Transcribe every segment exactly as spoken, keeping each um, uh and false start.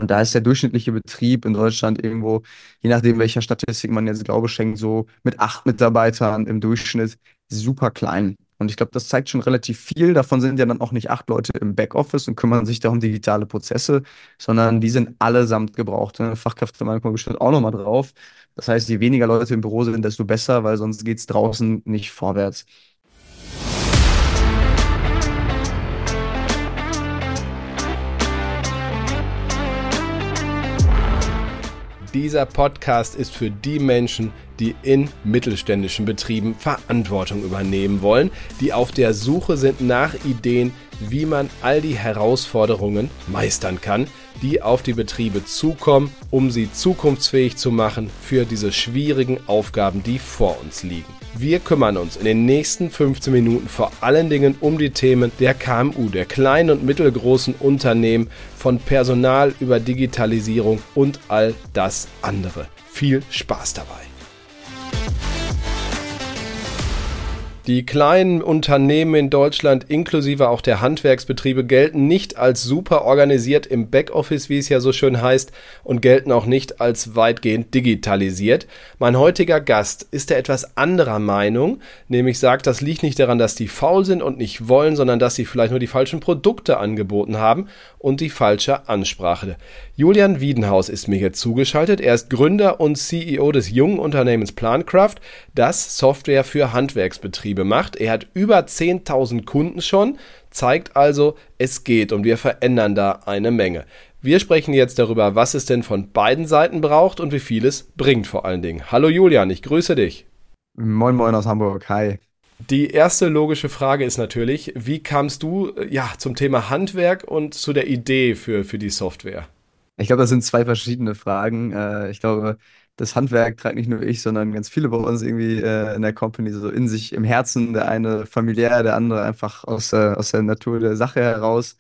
Und da ist der durchschnittliche Betrieb in Deutschland irgendwo, je nachdem, welcher Statistik man jetzt Glaube schenkt, so mit acht Mitarbeitern im Durchschnitt super klein. Und ich glaube, das zeigt schon relativ viel. Davon sind ja dann auch nicht acht Leute im Backoffice und kümmern sich da um digitale Prozesse, sondern die sind allesamt gebraucht. Ne? Fachkräftemangel kommt bestimmt auch nochmal drauf. Das heißt, je weniger Leute im Büro sind, desto besser, weil sonst geht es draußen nicht vorwärts. Dieser Podcast ist für die Menschen, die in mittelständischen Betrieben Verantwortung übernehmen wollen, die auf der Suche sind nach Ideen, wie man all die Herausforderungen meistern kann, die auf die Betriebe zukommen, um sie zukunftsfähig zu machen für diese schwierigen Aufgaben, die vor uns liegen. Wir kümmern uns in den nächsten fünfzehn Minuten vor allen Dingen um die Themen der K M U, der kleinen und mittelgroßen Unternehmen, von Personal über Digitalisierung und all das andere. Viel Spaß dabei! Die kleinen Unternehmen in Deutschland, inklusive auch der Handwerksbetriebe, gelten nicht als super organisiert im Backoffice, wie es ja so schön heißt, und gelten auch nicht als weitgehend digitalisiert. Mein heutiger Gast ist der etwas anderer Meinung, nämlich sagt, das liegt nicht daran, dass die faul sind und nicht wollen, sondern dass sie vielleicht nur die falschen Produkte angeboten haben und die falsche Ansprache. Julian Wiedenhaus ist mir hier zugeschaltet. Er ist Gründer und C E O des jungen Unternehmens Plancraft, das Software für Handwerksbetriebe macht. Er hat über zehntausend Kunden schon, zeigt also, es geht und wir verändern da eine Menge. Wir sprechen jetzt darüber, was es denn von beiden Seiten braucht und wie viel es bringt vor allen Dingen. Hallo Julian, ich grüße dich. Moin Moin aus Hamburg, hi. Die erste logische Frage ist natürlich, wie kamst du ja, zum Thema Handwerk und zu der Idee für, für die Software? Ich glaube, das sind zwei verschiedene Fragen. Äh, ich glaube, das Handwerk treibt nicht nur ich, sondern ganz viele bei uns irgendwie äh, in der Company so in sich, im Herzen. Der eine familiär, der andere einfach aus, äh, aus der Natur der Sache heraus.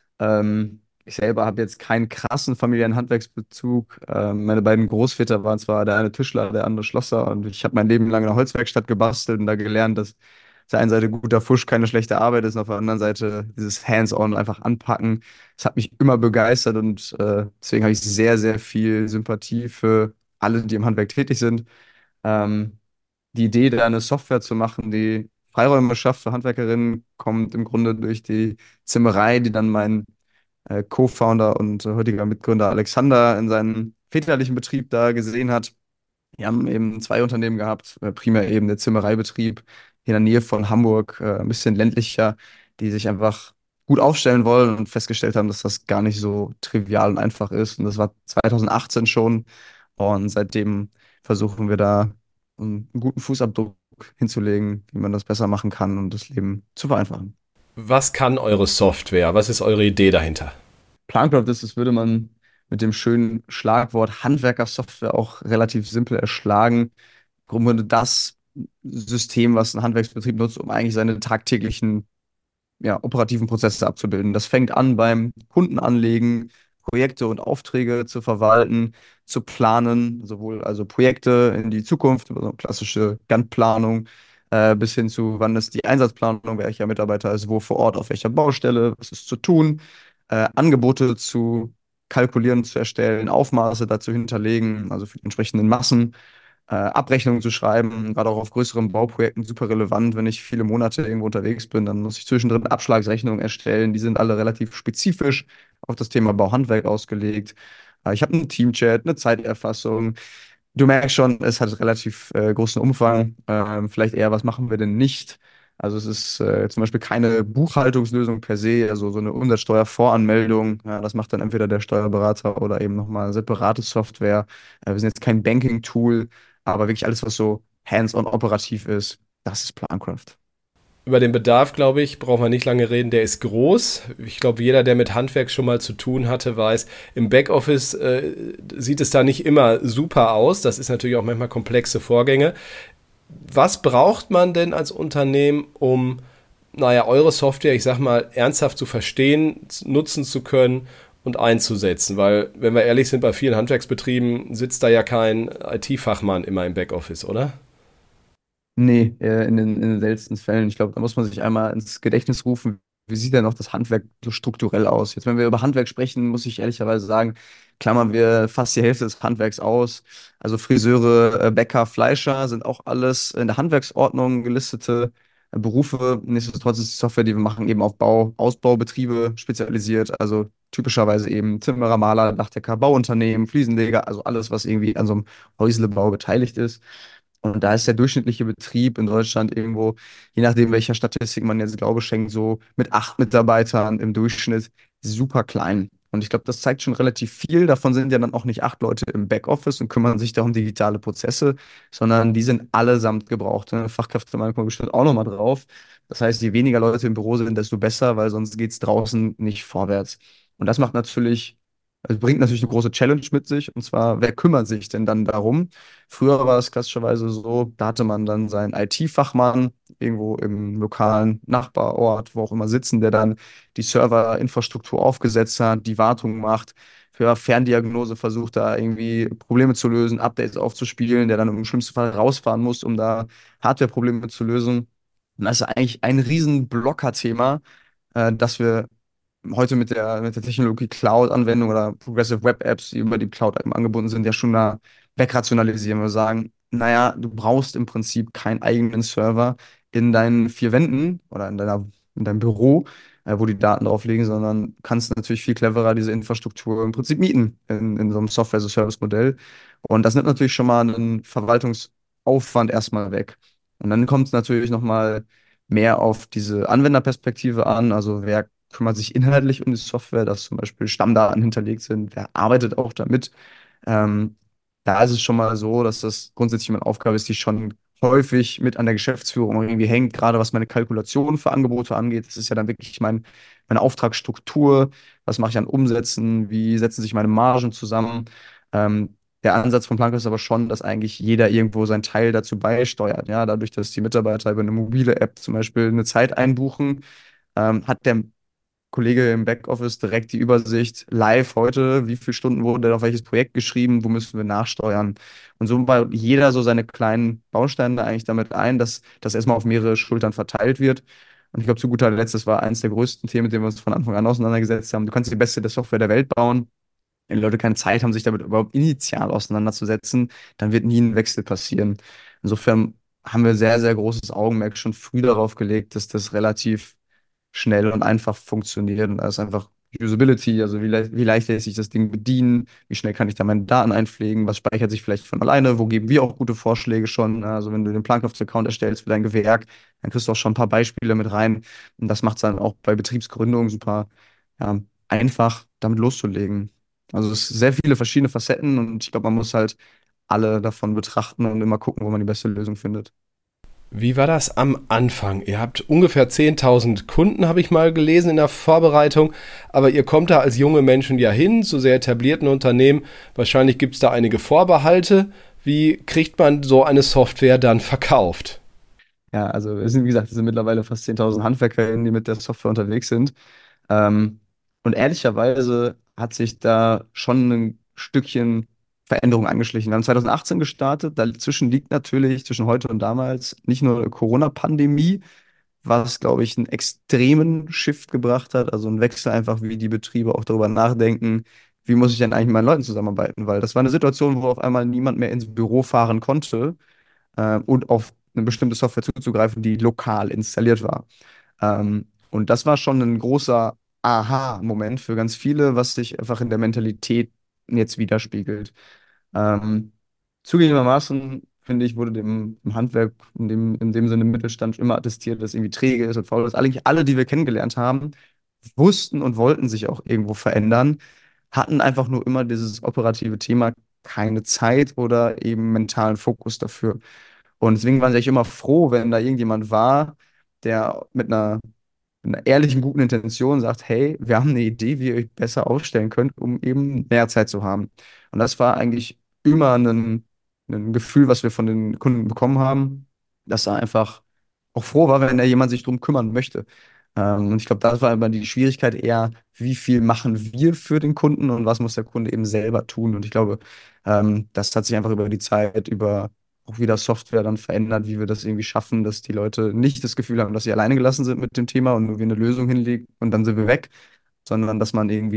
Ähm, ich selber habe jetzt keinen krassen familiären Handwerksbezug. Ähm, meine beiden Großväter waren zwar der eine Tischler, der andere Schlosser und ich habe mein Leben lang in einer Holzwerkstatt gebastelt und da gelernt, dass auf der einen Seite guter Fusch keine schlechte Arbeit ist und auf der anderen Seite dieses Hands-on einfach anpacken. Das hat mich immer begeistert und äh, deswegen habe ich sehr, sehr viel Sympathie für alle, die im Handwerk tätig sind. Ähm, Die Idee, da eine Software zu machen, die Freiräume schafft für Handwerkerinnen, kommt im Grunde durch die Zimmerei, die dann mein äh, Co-Founder und äh, heutiger Mitgründer Alexander in seinem väterlichen Betrieb da gesehen hat. Wir haben eben zwei Unternehmen gehabt, äh, primär eben der Zimmereibetrieb hier in der Nähe von Hamburg, äh, ein bisschen ländlicher, die sich einfach gut aufstellen wollen und festgestellt haben, dass das gar nicht so trivial und einfach ist. Und das war zwanzig achtzehn schon. Und seitdem versuchen wir da einen guten Fußabdruck hinzulegen, wie man das besser machen kann und das Leben zu vereinfachen. Was kann eure Software? Was ist eure Idee dahinter? Plancraft ist, das würde man mit dem schönen Schlagwort Handwerkersoftware auch relativ simpel erschlagen. Im Grunde das System, was ein Handwerksbetrieb nutzt, um eigentlich seine tagtäglichen, ja, operativen Prozesse abzubilden. Das fängt an beim Kundenanlegen, Projekte und Aufträge zu verwalten, zu planen, sowohl also Projekte in die Zukunft, also klassische Gantt-Planung, äh, bis hin zu, wann ist die Einsatzplanung, welcher Mitarbeiter ist wo vor Ort, auf welcher Baustelle, was ist zu tun, äh, Angebote zu kalkulieren, zu erstellen, Aufmaße dazu hinterlegen, also für die entsprechenden Massen, äh, Abrechnungen zu schreiben, gerade auch auf größeren Bauprojekten super relevant. Wenn ich viele Monate irgendwo unterwegs bin, dann muss ich zwischendrin Abschlagsrechnungen erstellen. Die sind alle relativ spezifisch auf das Thema Bauhandwerk ausgelegt. Äh, ich habe einen Teamchat, eine Zeiterfassung. Du merkst schon, es hat relativ äh, großen Umfang. Ähm, vielleicht eher, was machen wir denn nicht? Also es ist äh, zum Beispiel keine Buchhaltungslösung per se, also so eine Umsatzsteuervoranmeldung. Ja, das macht dann entweder der Steuerberater oder eben nochmal separate Software. Äh, wir sind jetzt kein Banking-Tool, aber wirklich alles, was so hands-on operativ ist, das ist Plancraft. Über den Bedarf, glaube ich, brauchen wir nicht lange reden. Der ist groß. Ich glaube, jeder, der mit Handwerk schon mal zu tun hatte, weiß, im Backoffice äh, sieht es da nicht immer super aus. Das ist natürlich auch manchmal komplexe Vorgänge. Was braucht man denn als Unternehmen, um, naja, eure Software, ich sag mal, ernsthaft zu verstehen, nutzen zu können und einzusetzen? Weil, wenn wir ehrlich sind, bei vielen Handwerksbetrieben sitzt da ja kein I T-Fachmann immer im Backoffice, oder? Nee, äh, in den, in den seltensten Fällen. Ich glaube, da muss man sich einmal ins Gedächtnis rufen, wie sieht denn noch das Handwerk so strukturell aus? Jetzt, wenn wir über Handwerk sprechen, muss ich ehrlicherweise sagen, klammern wir fast die Hälfte des Handwerks aus. Also Friseure, äh, Bäcker, Fleischer sind auch alles in der Handwerksordnung gelistete äh, Berufe. Nichtsdestotrotz ist die Software, die wir machen, eben auf Bau, Ausbaubetriebe spezialisiert. Also typischerweise eben Zimmerer, Maler, Dachdecker, Bauunternehmen, Fliesenleger, also alles, was irgendwie an so einem Häuslebau beteiligt ist. Und da ist der durchschnittliche Betrieb in Deutschland irgendwo, je nachdem, welcher Statistik man jetzt Glaube schenkt, so mit acht Mitarbeitern im Durchschnitt super klein. Und ich glaube, das zeigt schon relativ viel. Davon sind ja dann auch nicht acht Leute im Backoffice und kümmern sich da um digitale Prozesse, sondern die sind allesamt gebraucht. Ne? Fachkräftemangel kommt bestimmt auch nochmal drauf. Das heißt, je weniger Leute im Büro sind, desto besser, weil sonst geht es draußen nicht vorwärts. Und das macht natürlich, also bringt natürlich eine große Challenge mit sich. Und zwar, wer kümmert sich denn dann darum? Früher war es klassischerweise so, da hatte man dann seinen I T-Fachmann irgendwo im lokalen Nachbarort, wo auch immer sitzen, der dann die Serverinfrastruktur aufgesetzt hat, die Wartung macht, für Ferndiagnose versucht, da irgendwie Probleme zu lösen, Updates aufzuspielen, der dann im schlimmsten Fall rausfahren muss, um da Hardware-Probleme zu lösen. Und das ist eigentlich ein riesen Blocker-Thema, äh, das wir heute mit der, mit der Technologie Cloud-Anwendung oder Progressive Web Apps, die über die Cloud eben angebunden sind, ja schon da wegrationalisieren. Wir sagen, naja, du brauchst im Prinzip keinen eigenen Server in deinen vier Wänden oder in deiner, in deinem Büro, äh, wo die Daten drauf liegen, sondern kannst natürlich viel cleverer diese Infrastruktur im Prinzip mieten in, in so einem Software-as-a-Service-Modell. Und das nimmt natürlich schon mal einen Verwaltungsaufwand erstmal weg. Und dann kommt es natürlich nochmal mehr auf diese Anwenderperspektive an. Also wer kümmert sich inhaltlich um die Software, dass zum Beispiel Stammdaten hinterlegt sind, wer arbeitet auch damit. Ähm, Da ist es schon mal so, dass das grundsätzlich meine Aufgabe ist, die schon häufig mit an der Geschäftsführung irgendwie hängt, gerade was meine Kalkulation für Angebote angeht. Das ist ja dann wirklich mein, meine Auftragsstruktur. Was mache ich an Umsätzen? Wie setzen sich meine Margen zusammen? Ähm, Der Ansatz von Planck ist aber schon, dass eigentlich jeder irgendwo seinen Teil dazu beisteuert. Ja, dadurch, dass die Mitarbeiter über eine mobile App zum Beispiel eine Zeit einbuchen, ähm, hat der Kollege im Backoffice direkt die Übersicht live heute, wie viele Stunden wurde auf welches Projekt geschrieben, wo müssen wir nachsteuern. Und so baut jeder so seine kleinen Bausteine eigentlich damit ein, dass das erstmal auf mehrere Schultern verteilt wird. Und ich glaube, zu guter Letzt, das war eines der größten Themen, mit denen wir uns von Anfang an auseinandergesetzt haben. Du kannst die beste der Software der Welt bauen. Wenn die Leute keine Zeit haben, sich damit überhaupt initial auseinanderzusetzen, dann wird nie ein Wechsel passieren. Insofern haben wir sehr, sehr großes Augenmerk schon früh darauf gelegt, dass das relativ schnell und einfach funktioniert. Und da ist einfach Usability, also wie, le wie leicht lässt sich das Ding bedienen, wie schnell kann ich da meine Daten einpflegen, was speichert sich vielleicht von alleine, wo geben wir auch gute Vorschläge schon. Also wenn du den Plankraft-Account erstellst für dein Gewerk, dann kriegst du auch schon ein paar Beispiele mit rein. Und das macht es dann auch bei Betriebsgründung super ja, einfach, damit loszulegen. Also es sind sehr viele verschiedene Facetten und ich glaube, man muss halt alle davon betrachten und immer gucken, wo man die beste Lösung findet. Wie war das am Anfang? Ihr habt ungefähr zehntausend Kunden, habe ich mal gelesen in der Vorbereitung, aber ihr kommt da als junge Menschen ja hin, zu sehr etablierten Unternehmen. Wahrscheinlich gibt es da einige Vorbehalte. Wie kriegt man so eine Software dann verkauft? Ja, also es sind, wie gesagt, es sind mittlerweile fast zehntausend HandwerkerInnen, die mit der Software unterwegs sind. Ähm, und ehrlicherweise hat sich da schon ein Stückchen Veränderung angeschlichen. Wir haben zwanzig achtzehn gestartet, dazwischen liegt natürlich, zwischen heute und damals, nicht nur eine Corona-Pandemie, was, glaube ich, einen extremen Shift gebracht hat, also einen Wechsel einfach, wie die Betriebe auch darüber nachdenken, wie muss ich denn eigentlich mit meinen Leuten zusammenarbeiten, weil das war eine Situation, wo auf einmal niemand mehr ins Büro fahren konnte äh, und auf eine bestimmte Software zuzugreifen, die lokal installiert war. Ähm, und das war schon ein großer Aha-Moment für ganz viele, was sich einfach in der Mentalität jetzt widerspiegelt. Ähm, Zugegebenermaßen, finde ich, wurde dem, dem Handwerk, in dem, in dem Sinne Mittelstand, immer attestiert, dass es irgendwie träge ist und faul ist. Eigentlich alle, die wir kennengelernt haben, wussten und wollten sich auch irgendwo verändern, hatten einfach nur immer dieses operative Thema, keine Zeit oder eben mentalen Fokus dafür. Und deswegen waren sie eigentlich immer froh, wenn da irgendjemand war, der mit einer, mit einer ehrlichen, guten Intention sagt, hey, wir haben eine Idee, wie ihr euch besser aufstellen könnt, um eben mehr Zeit zu haben. Und das war eigentlich immer ein, ein Gefühl, was wir von den Kunden bekommen haben, dass er einfach auch froh war, wenn da jemand sich drum kümmern möchte. Ähm, und ich glaube, das war immer die Schwierigkeit eher, wie viel machen wir für den Kunden und was muss der Kunde eben selber tun. Und ich glaube, ähm, das hat sich einfach über die Zeit, über auch wieder Software dann verändert, wie wir das irgendwie schaffen, dass die Leute nicht das Gefühl haben, dass sie alleine gelassen sind mit dem Thema und nur wir eine Lösung hinlegen und dann sind wir weg, sondern dass man irgendwie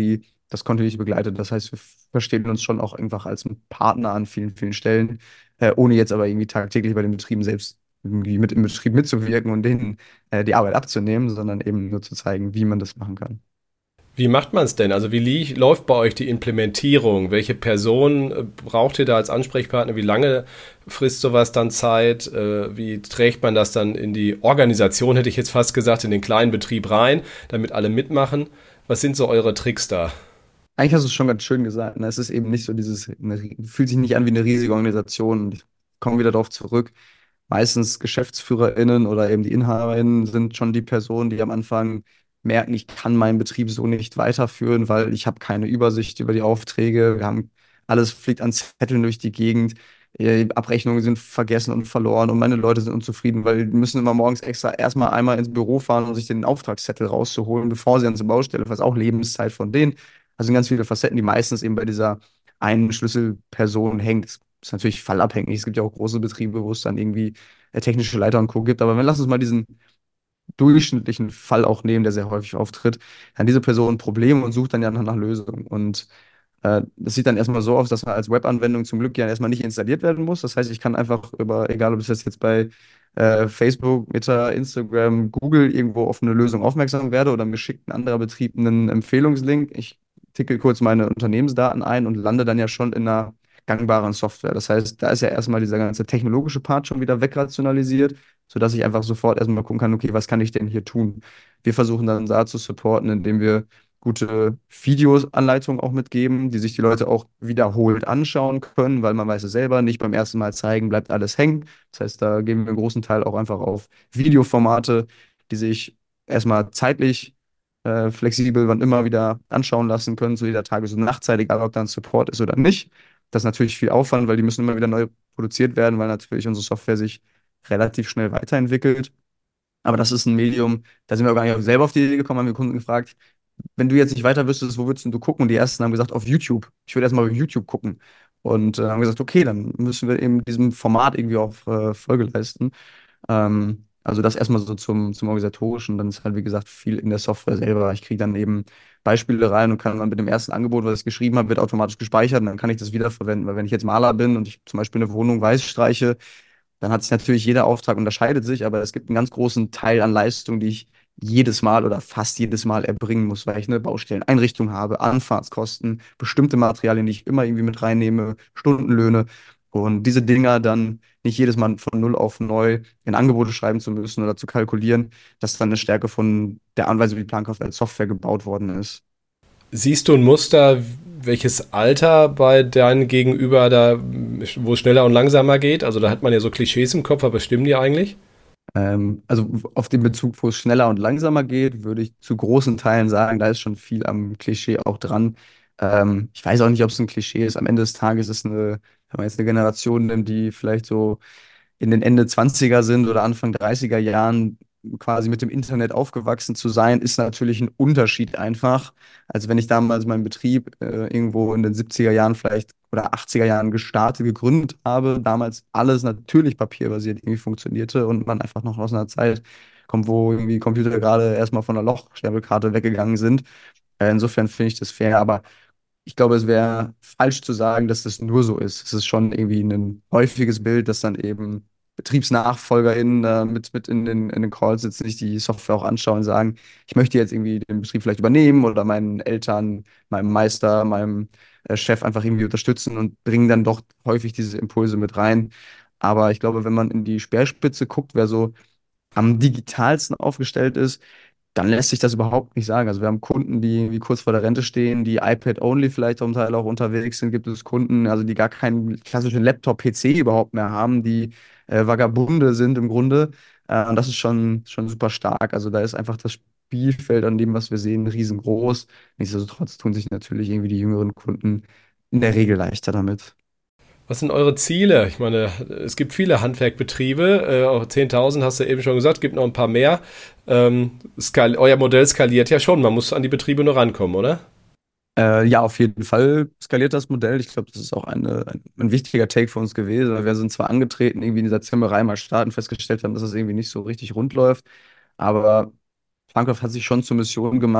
das kontinuierlich begleitet. Das heißt, wir verstehen uns schon auch einfach als ein Partner an vielen, vielen Stellen, äh, ohne jetzt aber irgendwie tagtäglich bei den Betrieben selbst irgendwie mit im Betrieb mitzuwirken und denen äh, die Arbeit abzunehmen, sondern eben nur zu zeigen, wie man das machen kann. Wie macht man es denn? Also wie lie- läuft bei euch die Implementierung? Welche Person äh, braucht ihr da als Ansprechpartner? Wie lange frisst sowas dann Zeit? Äh, Wie trägt man das dann in die Organisation, hätte ich jetzt fast gesagt, in den kleinen Betrieb rein, damit alle mitmachen? Was sind so eure Tricks da? Eigentlich hast du es schon ganz schön gesagt. Ne? Es ist eben nicht so dieses, eine, fühlt sich nicht an wie eine riesige Organisation. Und ich komme wieder darauf zurück. Meistens GeschäftsführerInnen oder eben die InhaberInnen sind schon die Personen, die am Anfang merken, ich kann meinen Betrieb so nicht weiterführen, weil ich habe keine Übersicht über die Aufträge. Wir haben alles fliegt an Zetteln durch die Gegend. Die Abrechnungen sind vergessen und verloren und meine Leute sind unzufrieden, weil die müssen immer morgens extra erstmal einmal ins Büro fahren, um sich den Auftragszettel rauszuholen, bevor sie an zur Baustelle, was auch Lebenszeit von denen. Also sind ganz viele Facetten, die meistens eben bei dieser einen Schlüsselperson hängt. Das ist natürlich fallabhängig. Es gibt ja auch große Betriebe, wo es dann irgendwie äh, technische Leiter und Co. gibt. Aber wenn, lass uns mal diesen durchschnittlichen Fall auch nehmen, der sehr häufig auftritt, dann hat diese Person ein Problem und sucht dann ja nach, nach Lösungen. Und äh, das sieht dann erstmal so aus, dass man als Webanwendung zum Glück ja erstmal nicht installiert werden muss. Das heißt, ich kann einfach über, egal ob es das jetzt bei äh, Facebook, Meta, Instagram, Google irgendwo auf eine Lösung aufmerksam werde oder mir schickt ein anderer Betrieb einen Empfehlungslink. Ich ticke kurz meine Unternehmensdaten ein und lande dann ja schon in einer gangbaren Software. Das heißt, da ist ja erstmal dieser ganze technologische Part schon wieder wegrationalisiert, sodass ich einfach sofort erstmal gucken kann, okay, was kann ich denn hier tun? Wir versuchen dann da zu supporten, indem wir gute Videos, Anleitungen auch mitgeben, die sich die Leute auch wiederholt anschauen können, weil man weiß es selber, nicht beim ersten Mal zeigen, bleibt alles hängen. Das heißt, da geben wir einen großen Teil auch einfach auf Videoformate, die sich erstmal zeitlich äh, flexibel, wann immer wieder anschauen lassen können, zu jeder Tages- und Nachtzeit, egal ob da ein Support ist oder nicht. Das ist natürlich viel Aufwand, weil die müssen immer wieder neu produziert werden, weil natürlich unsere Software sich relativ schnell weiterentwickelt. Aber das ist ein Medium, da sind wir auch gar nicht selber auf die Idee gekommen, haben wir Kunden gefragt, wenn du jetzt nicht weiter wüsstest, wo würdest denn du gucken? Und die ersten haben gesagt, auf YouTube. Ich würde erstmal auf YouTube gucken. Und äh, haben gesagt, okay, dann müssen wir eben diesem Format irgendwie auch äh, Folge leisten. Ähm, also das erstmal so zum, zum Organisatorischen. Dann ist halt, wie gesagt, viel in der Software selber. Ich kriege dann eben Beispiele rein und kann dann mit dem ersten Angebot, was ich geschrieben habe, wird automatisch gespeichert und dann kann ich das wiederverwenden. Weil wenn ich jetzt Maler bin und ich zum Beispiel eine Wohnung weiß streiche, dann hat sich natürlich jeder Auftrag unterscheidet sich, aber es gibt einen ganz großen Teil an Leistung, die ich jedes Mal oder fast jedes Mal erbringen muss, weil ich eine Baustelleneinrichtung habe, Anfahrtskosten, bestimmte Materialien, die ich immer irgendwie mit reinnehme, Stundenlöhne. Und diese Dinger dann nicht jedes Mal von null auf neu in Angebote schreiben zu müssen oder zu kalkulieren, das ist dann eine Stärke von der Anweisung, wie die Plankraft als Software gebaut worden ist. Siehst du ein Muster, welches Alter bei deinem Gegenüber da, wo es schneller und langsamer geht? Also da hat man ja so Klischees im Kopf, aber stimmen die eigentlich? Ähm, also auf den Bezug, wo es schneller und langsamer geht, würde ich zu großen Teilen sagen, da ist schon viel am Klischee auch dran. Ähm, ich weiß auch nicht, ob es ein Klischee ist. Am Ende des Tages ist eine, wenn man jetzt eine Generation nimmt, die vielleicht so in den Ende Zwanziger sind oder Anfang Dreißiger Jahren quasi mit dem Internet aufgewachsen zu sein, ist natürlich ein Unterschied einfach, als wenn ich damals meinen Betrieb äh, irgendwo in den siebziger Jahren vielleicht oder achtziger Jahren gestartet, gegründet habe. Damals alles natürlich papierbasiert irgendwie funktionierte und man einfach noch aus einer Zeit kommt, wo irgendwie Computer gerade erstmal von der Lochstempelkarte weggegangen sind. Äh, insofern finde ich das fair, aber ich glaube, es wäre falsch zu sagen, dass das nur so ist. Es ist schon irgendwie ein häufiges Bild, dass dann eben BetriebsnachfolgerInnen äh, mit, mit in den, in den Calls sitzen, sich die Software auch anschauen und sagen, ich möchte jetzt irgendwie den Betrieb vielleicht übernehmen oder meinen Eltern, meinem Meister, meinem äh, Chef einfach irgendwie unterstützen und bringen dann doch häufig diese Impulse mit rein. Aber ich glaube, wenn man in die Speerspitze guckt, wer so am digitalsten aufgestellt ist, dann lässt sich das überhaupt nicht sagen. Also wir haben Kunden, die wie kurz vor der Rente stehen, die iPad-only vielleicht zum Teil auch unterwegs sind. Gibt es Kunden, also die gar keinen klassischen Laptop-P C überhaupt mehr haben, die äh, Vagabunde sind im Grunde. Äh, und das ist schon, schon super stark. Also da ist einfach das Spielfeld an dem, was wir sehen, riesengroß. Nichtsdestotrotz tun sich natürlich irgendwie die jüngeren Kunden in der Regel leichter damit. Was sind eure Ziele? Ich meine, es gibt viele Handwerkbetriebe, äh, auch zehntausend hast du eben schon gesagt, gibt noch ein paar mehr. Ähm, skal euer Modell skaliert ja schon, man muss an die Betriebe nur rankommen, oder? Äh, ja, auf jeden Fall skaliert das Modell. Ich glaube, das ist auch eine, ein, ein wichtiger Take für uns gewesen. Wir sind zwar angetreten, irgendwie in dieser Zimmerei mal starten, festgestellt haben, dass das irgendwie nicht so richtig rund läuft, aber Plankraft hat sich schon zur Mission gemacht,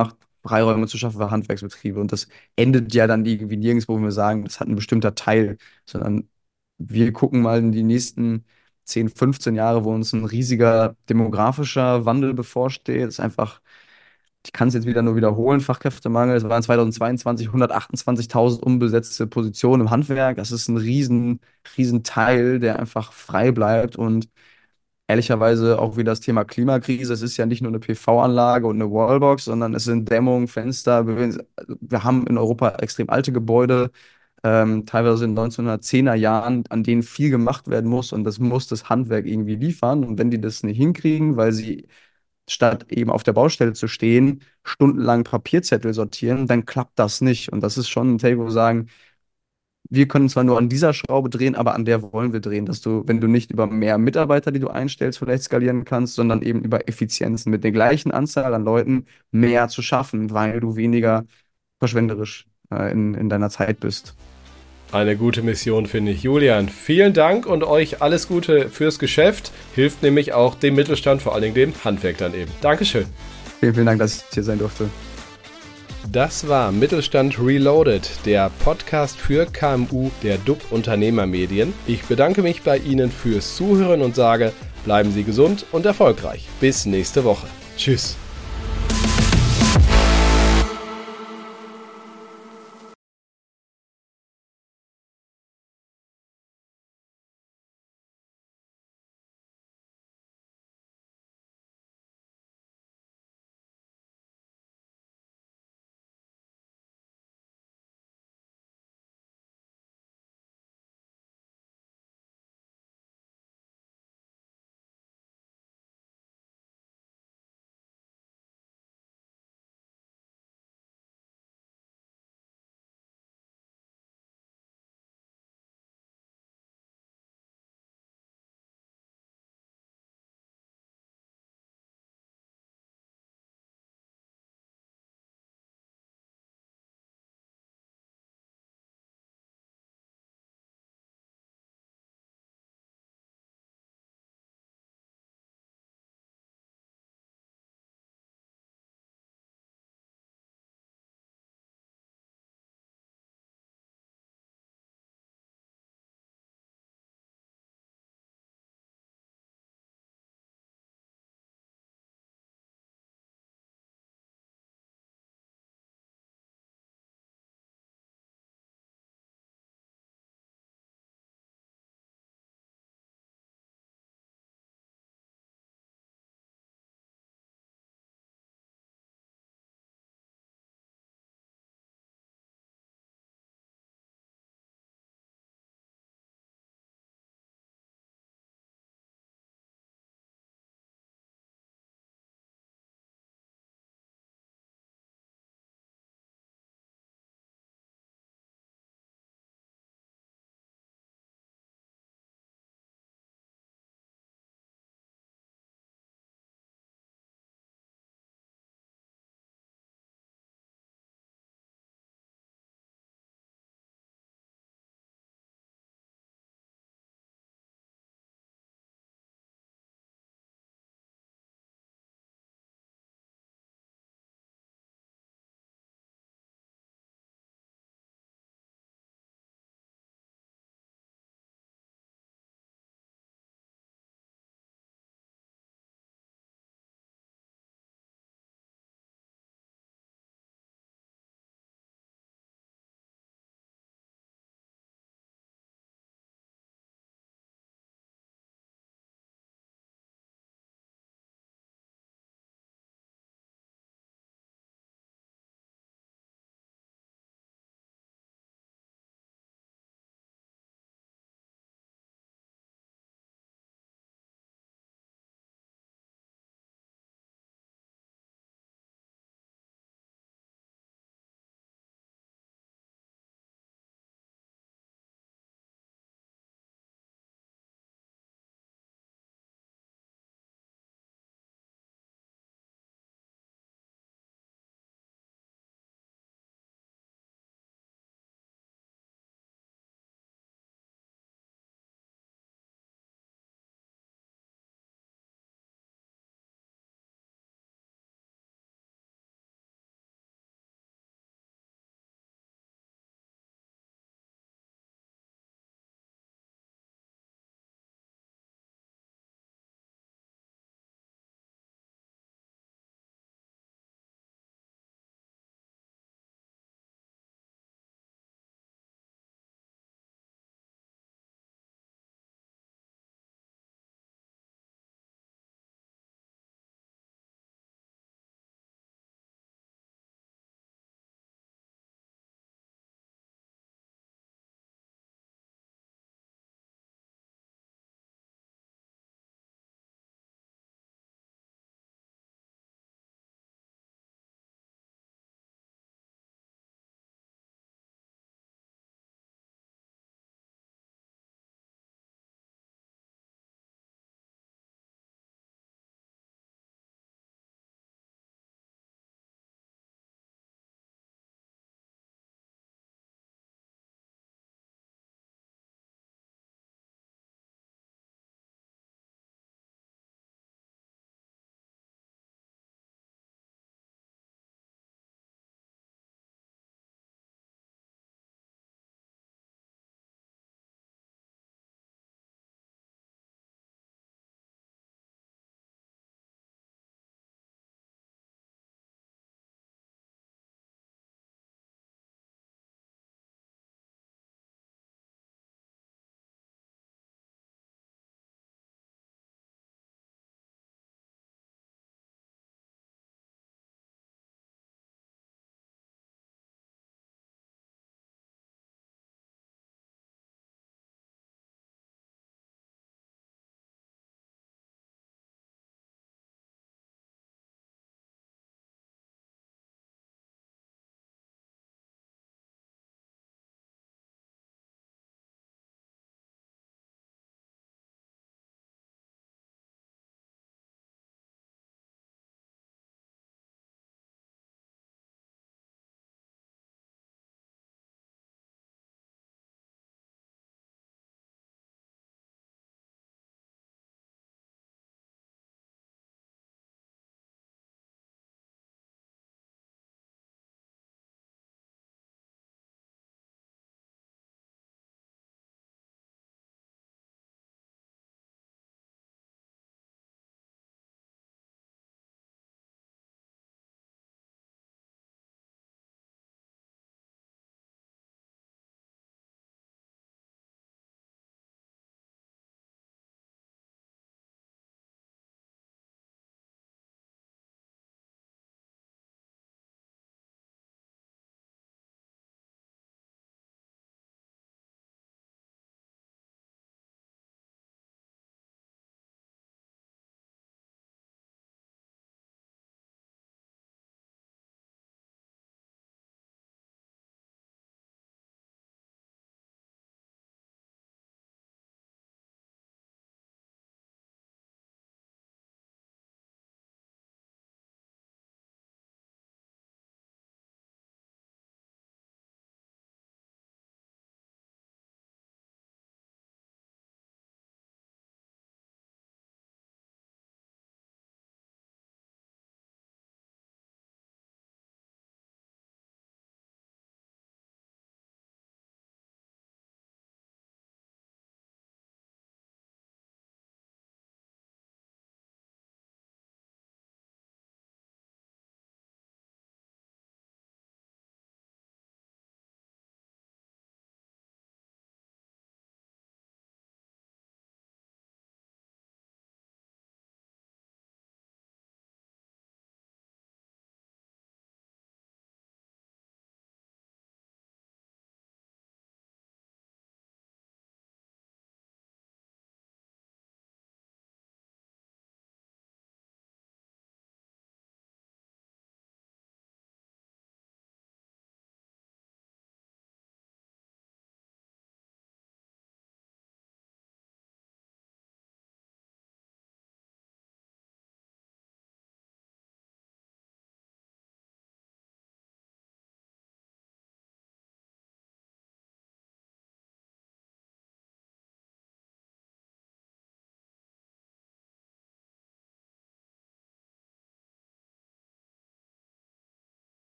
Freiräume zu schaffen für Handwerksbetriebe. Und das endet ja dann irgendwie nirgends, wo wir sagen, das hat ein bestimmter Teil, sondern wir gucken mal in die nächsten zehn, fünfzehn Jahre, wo uns ein riesiger demografischer Wandel bevorsteht. Das ist einfach, ich kann es jetzt wieder nur wiederholen, Fachkräftemangel. Es waren zweitausendzweiundzwanzig hundertachtundzwanzigtausend unbesetzte Positionen im Handwerk. Das ist ein riesen, riesen Teil, der einfach frei bleibt. Und ehrlicherweise auch wieder das Thema Klimakrise. Es ist ja nicht nur eine P V-Anlage und eine Wallbox, sondern es sind Dämmung, Fenster. Wir wir haben in Europa extrem alte Gebäude, ähm, teilweise in neunzehnhundertzehner Jahren, an denen viel gemacht werden muss. Und das muss das Handwerk irgendwie liefern. Und wenn die das nicht hinkriegen, weil sie statt eben auf der Baustelle zu stehen, stundenlang Papierzettel sortieren, dann klappt das nicht. Und das ist schon ein Take, wo wir sagen, wir können zwar nur an dieser Schraube drehen, aber an der wollen wir drehen, dass du, wenn du nicht über mehr Mitarbeiter, die du einstellst, vielleicht skalieren kannst, sondern eben über Effizienzen mit der gleichen Anzahl an Leuten mehr zu schaffen, weil du weniger verschwenderisch äh, in, in deiner Zeit bist. Eine gute Mission, finde ich. Julian, vielen Dank und euch alles Gute fürs Geschäft. Hilft nämlich auch dem Mittelstand, vor allen Dingen dem Handwerk dann eben. Dankeschön. Vielen, vielen Dank, dass ich hier sein durfte. Das war Mittelstand Reloaded, der Podcast für K M U der D U B Unternehmermedien. Ich bedanke mich bei Ihnen fürs Zuhören und sage, bleiben Sie gesund und erfolgreich. Bis nächste Woche. Tschüss.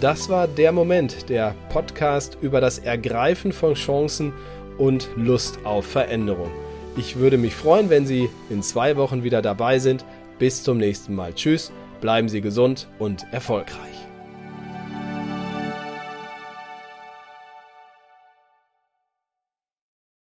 Das war der Moment, der Podcast über das Ergreifen von Chancen und Lust auf Veränderung. Ich würde mich freuen, wenn Sie in zwei Wochen wieder dabei sind. Bis zum nächsten Mal. Tschüss, bleiben Sie gesund und erfolgreich.